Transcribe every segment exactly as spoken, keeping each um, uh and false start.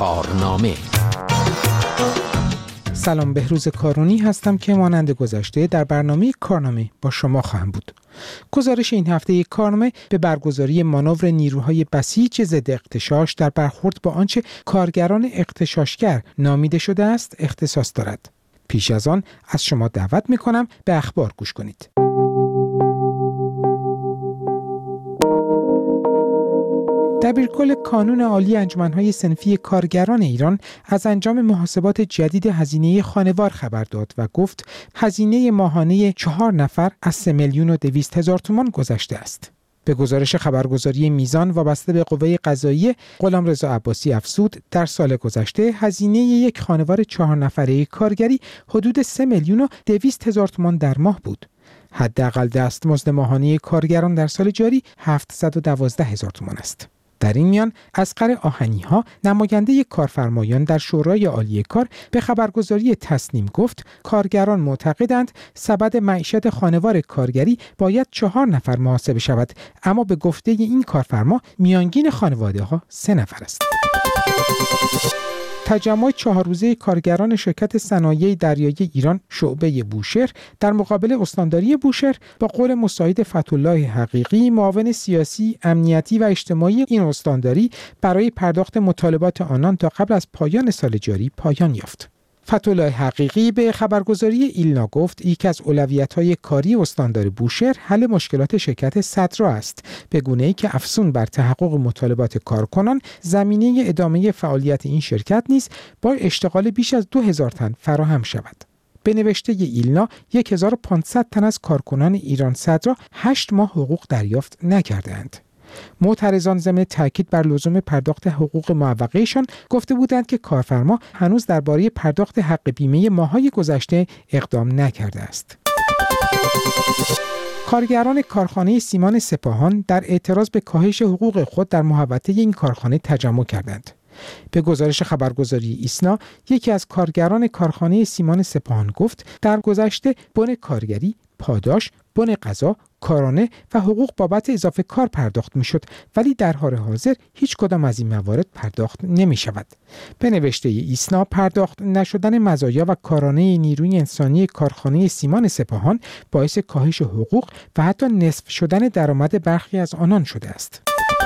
کارنامه. سلام، بهروز کارونی هستم که مانند گذشته در برنامه کارنامه با شما خواهم بود. گزارش این هفته کارنامه به برگزاری مانور نیروهای بسیج ضد اغتشاش در برخورد با آنچه کارگران اغتشاشگر نامیده شده است اختصاص دارد. پیش از آن از شما دعوت می‌کنم به اخبار گوش کنید. دبیرکل کانون عالی انجمن‌های صنفی کارگران ایران از انجام محاسبات جدید هزینه خانوار خبر داد و گفت هزینه ماهانه چهار نفر از سه میلیون و دویست هزار تومان گذشته است. به گزارش خبرگزاری میزان وابسته به قوه قضاییه، غلامرضا عباسی افزود در سال گذشته هزینه یک خانوار چهار نفره کارگری حدود سه میلیون و دویست هزار تومان در ماه بود. حداقل دستمزد ماهانه کارگران در سال جاری هفتصد و دوازده هزار تومان است. در این میان اصغر آهنی‌ها، نماینده کارفرمایان در شورای عالی کار، به خبرگزاری تصنیم گفت کارگران معتقدند سبد معیشت خانوار کارگری باید چهار نفر محاسبه شود، اما به گفته این کارفرما میانگین خانواده‌ها سه نفر است. تجمع چهار روزه کارگران شرکت صنایع دریایی ایران شعبه بوشهر در مقابل استانداری بوشهر با قول مساعد فتح‌الله حقیقی، معاون سیاسی، امنیتی و اجتماعی این استانداری، برای پرداخت مطالبات آنان تا قبل از پایان سال جاری پایان یافت. فتح‌الله حقیقی به خبرگزاری ایلنا گفت یکی از اولویت‌های کاری استاندار بوشهر حل مشکلات شرکت صدرا است، به گونه‌ای که افزون بر تحقق مطالبات کارکنان، زمینه ادامه فعالیت این شرکت نیز با اشتغال بیش از دو هزار تن فراهم شود. به نوشته ایلنا، هزار و پانصد تن از کارکنان ایران صدرا هشت ماه حقوق دریافت نکردند. معترضان ضمن تاکید بر لزوم پرداخت حقوق معوقه‌شان گفته بودند که کارفرما هنوز درباره پرداخت حق بیمه ماه‌های گذشته اقدام نکرده است. کارگران کارخانه سیمان سپاهان در اعتراض به کاهش حقوق خود در محوطه این کارخانه تجمع کردند. به گزارش خبرگزاری ایسنا، یکی از کارگران کارخانه سیمان سپاهان گفت در گذشته بن کارگری، پاداش، بن غذا، کارانه و حقوق بابت اضافه کار پرداخت می شد، ولی در حال حاضر هیچ کدام از این موارد پرداخت نمی شود. به نوشته ایسنا، پرداخت نشدن مزایا و کارانه نیروی انسانی کارخانه سیمان سپاهان باعث کاهش حقوق و حتی نصف شدن درآمد برخی از آنان شده است.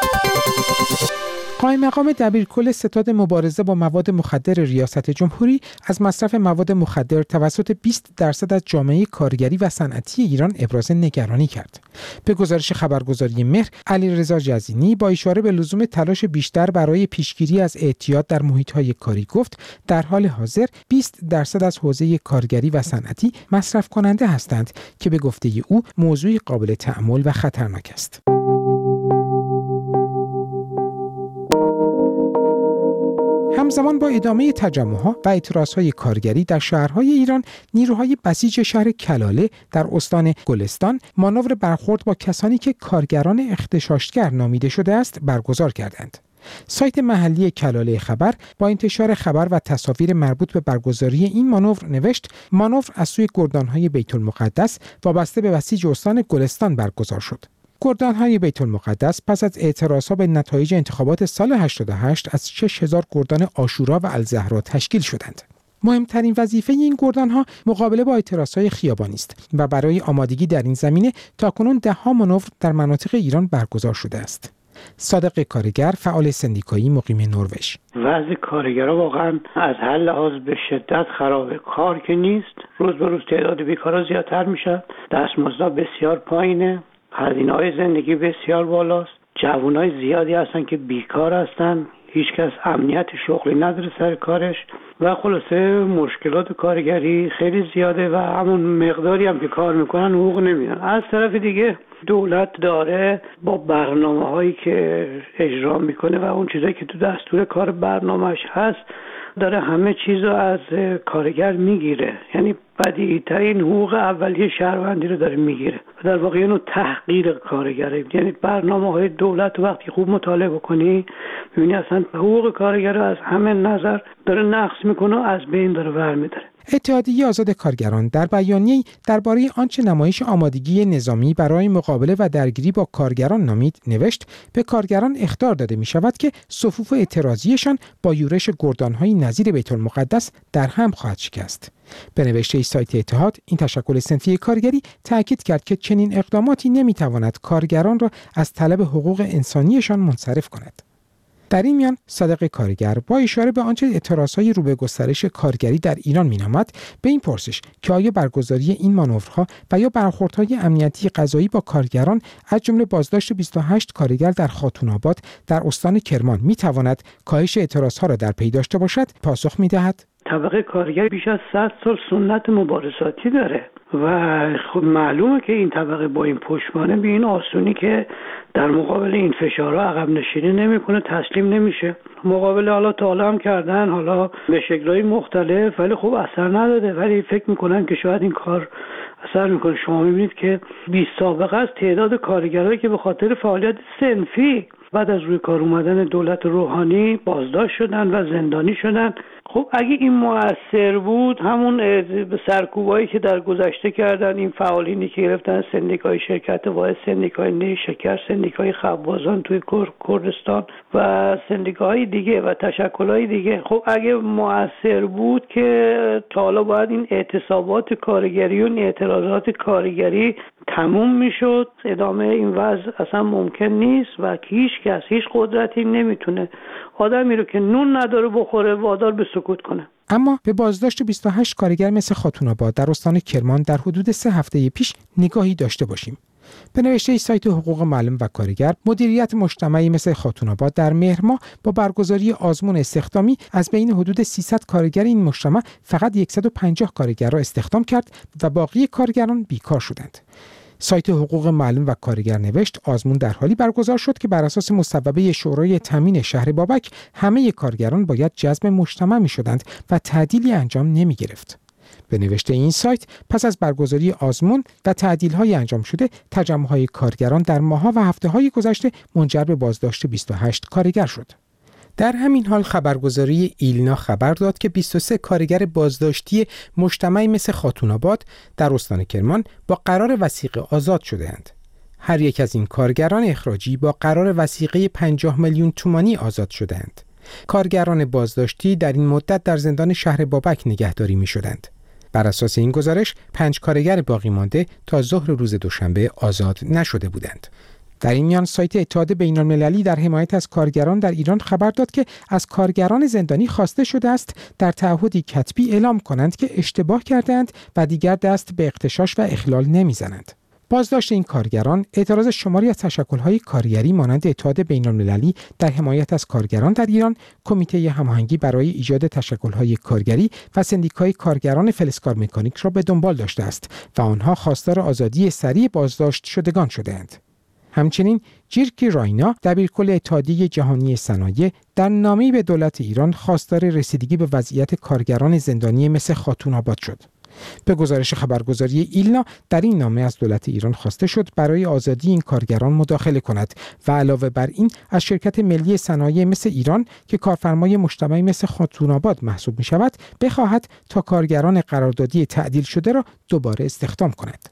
قائم مقام دبیرکل ستاد مبارزه با مواد مخدر ریاست جمهوری از مصرف مواد مخدر توسط بیست درصد از جامعه کارگری و صنعتی ایران ابراز نگرانی کرد. به گزارش خبرگزاری مهر، علیرضا جزینی با اشاره به لزوم تلاش بیشتر برای پیشگیری از اعتیاد در محیط‌های کاری گفت در حال حاضر بیست درصد از حوزه کارگری و صنعتی مصرف کننده هستند که به گفته او موضوعی قابل تأمل و خطرناک است. همزمان با ادامه تجمع‌ها و اعتراضهای کارگری در شهرهای ایران، نیروهای بسیج شهر کلاله در استان گلستان مانور برخورد با کسانی که کارگران اغتشاشگر نامیده شده است برگزار کردند. سایت محلی کلاله خبر با انتشار خبر و تصاویر مربوط به برگزاری این مانور نوشت مانور از سوی گردانهای بیت المقدس وابسته به بسیج استان گلستان برگزار شد. گردانهای بیت المقدس پس از اعتراضها به نتایج انتخابات سال هشتاد و هشت از شش هزار گردان عاشورا و الزهرا تشکیل شدند. مهمترین وظیفه این گردانها مقابله با اعتراضهای خیابانی است و برای آمادگی در این زمینه تاکنون ده‌ها مانور در مناطق ایران برگزار شده است. صادق کارگر، فعال سندیکایی مقیم نروژ: وضع کارگرها واقعا از هر لحاظ به شدت خرابه. کار که نیست، روز به روز تعداد بیکارا زیادتر میشه، دستمزدها بسیار پایینه، هزینه‌های زندگی بسیار بالاست، جوانای زیادی هستن که بیکار هستن، هیچ کس امنیت شغلی نداره سر کارش و خلاصه مشکلات کارگری خیلی زیاده و همون مقداری هم که کار میکنن حقوق نمیدن. از طرف دیگه دولت داره با برنامه‌هایی که اجرا میکنه و اون چیزایی که تو دستور کار برنامه‌اش هست داره همه چیزو از کارگر میگیره، یعنی بدیهی‌ترین حقوق اولیه شهروندی رو داره میگیره و در واقع اینو تحقیر کارگره. یعنی برنامه‌های دولت وقتی خوب مطالعه بکنی می‌بینی اصلا حقوق کارگر رو از همه نظر داره نقض میکنه و از بین داره ور می‌داره. اتحادیه آزاد کارگران در بیانیه‌ای درباره آنچه نمایش آمادگی نظامی برای مقابله و درگیری با کارگران نامید نوشت به کارگران اخطار داده می شود که صفوف اعتراضیشان با یورش گردان‌های نظیر بیت المقدس در هم خواهد شکست. به نوشته سایت اتحاد، این تشکل صنفی کارگری تاکید کرد که چنین اقداماتی نمی‌تواند کارگران را از طلب حقوق انسانیشان منصرف کند. در این میان صادق کارگر با اشاره به آنچه اعتراضهای رو به گسترش کارگری در ایران مینامد به این پرسش که آیا برگزاری این مانورها و یا برخوردهای امنیتی قضایی با کارگران از جمله بازداشت بیست و هشت کارگر در خاتون آباد در استان کرمان میتواند کاهش اعتراضها را در پی داشته باشد، پاسخ میدهد طبقه کارگر بیش از صد سال سنت مبارزاتی داره و خب معلومه که این طبقه با این پشتوانه به این آسونی که در مقابل این فشارها عقب نشینی نمیکنه، تسلیم نمیشه. مقابله حالا تا حالا هم کردن، حالا به شکل‌های مختلف، ولی خب اثر نداده. ولی فکر میکنن که شاید این کار اثر میکنه. شما میبینید که بی سابقه است تعداد کارگرایی که به خاطر فعالیت صنفی بعد از روی کار اومدن دولت روحانی بازداشت شدن و زندانی شدن. خب اگه این مؤثر بود، همون سرکوبایی که در گذشته کردن این فعالینی که گرفتن سندیکای شرکت واحد، سندیکای نی شکر، سندیکای خبازان توی کردستان و سندیکاهای دیگه و تشکل‌های دیگه، خب اگه مؤثر بود که تا حالا باید این اعتصابات کارگری و اعتراضات کارگری تموم میشد. ادامه این وضع اصلا ممکن نیست و هیچ کس هیچ قدرتی نمیتونه آدمی رو که نون نداره بخوره وادار به سکوت کنه. اما به بازداشت بیست و هشت کارگر مثل خاتون آباد در استان کرمان در حدود سه هفته پیش نگاهی داشته باشیم. به نوشته سایت حقوق معلم و کارگر، مدیریت مجتمعی مثل خاتون آباد در مهر ماه با برگزاری آزمون استخدامی از بین حدود سیصد کارگر این مجتمع فقط صد و پنجاه کارگر را استخدام کرد و باقی کارگران بیکار شدند. سایت حقوق معلم و کارگر نوشت آزمون در حالی برگزار شد که بر اساس مصوبه شورای تامین شهر بابک همه کارگران باید جذب مجتمع می شدند و تعدیلی انجام نمی گرفت. به نوشته این سایت پس از برگزاری آزمون و تعدیل‌های انجام شده، تجمع‌های کارگران در ماه‌ها و هفته‌های گذشته منجر به بازداشت بیست و هشت کارگر شد. در همین حال خبرگزاری ایلنا خبر داد که بیست و سه کارگر بازداشتی مجتمعی مثل خاتون آباد در استان کرمان با قرار وثیقه آزاد شده‌اند. هر یک از این کارگران اخراجی با قرار وثیقه پنجاه میلیون تومانی آزاد شده‌اند. کارگران بازداشتی در این مدت در زندان شهر بابک نگهداری می‌شدند. بر اساس این گزارش پنج کارگر باقی مانده تا ظهر روز دوشنبه آزاد نشده بودند. در این میان سایت اتحاد بین‌المللی در حمایت از کارگران در ایران خبر داد که از کارگران زندانی خواسته شده است در تعهدی کتبی اعلام کنند که اشتباه کردند و دیگر دست به اغتشاش و اخلال نمیزنند. بازداشت این کارگران اعتراض شماری از تشکل‌های کارگری مانند اتحاد بین‌المللی در حمایت از کارگران در ایران، کمیته هماهنگی برای ایجاد تشکل‌های کارگری و سندیکای کارگران فلزکار مکانیک را به دنبال داشته است و آنها خواستار آزادی سریع بازداشت شدگان شده‌اند. همچنین جیرکی راینا دبیرکل اتحادیه جهانی صنایع در نامه‌ای به دولت ایران خواستار رسیدگی به وضعیت کارگران زندانی مثل خاتون آباد شد. به گزارش خبرگزاری ایلنا در این نامه از دولت ایران خواسته شد برای آزادی این کارگران مداخله کند و علاوه بر این از شرکت ملی صنایع مثل ایران که کارفرمای مجتمعی مثل خاتون آباد محسوب می شود بخواهد تا کارگران قراردادی تعدیل شده را دوباره استخدام کند.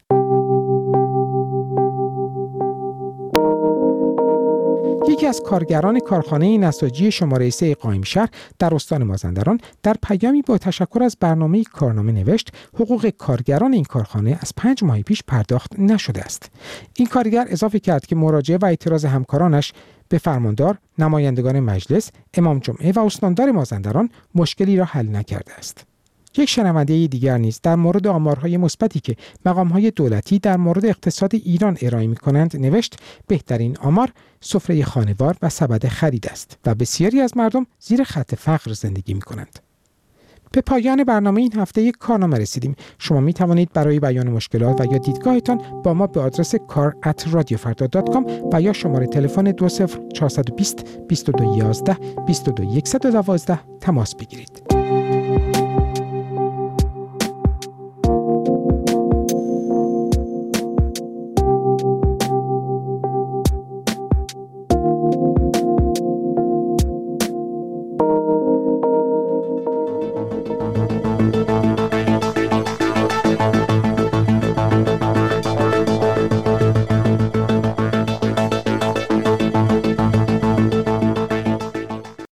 یکی از کارگران کارخانه نساجی شماره سه قائمشهر در استان مازندران در پیامی با تشکر از برنامه کارنامه نوشت حقوق کارگران این کارخانه از پنج ماه پیش پرداخت نشده است. این کارگر اضافه کرد که مراجعه و اعتراض همکارانش به فرماندار، نمایندگان مجلس، امام جمعه و استاندار مازندران مشکلی را حل نکرده است. یک شنونده دیگر نیز در مورد آمارهای مثبتی که مقام‌های دولتی در مورد اقتصاد ایران ارائه می‌کنند نوشت بهترین آمار سفره خانوار و سبد خرید است و بسیاری از مردم زیر خط فقر زندگی می‌کنند. به پایان برنامه این هفته یک کارنامه رسیدیم. شما می توانید برای بیان مشکلات و یا دیدگاهتان با ما به آدرس کار ات رادیو فردا دات کام و یا شماره تلفن دو صفر چهار دو صفر بیست بیست و دو یازده بیست و دو صفر یک یک دو تماس بگیرید.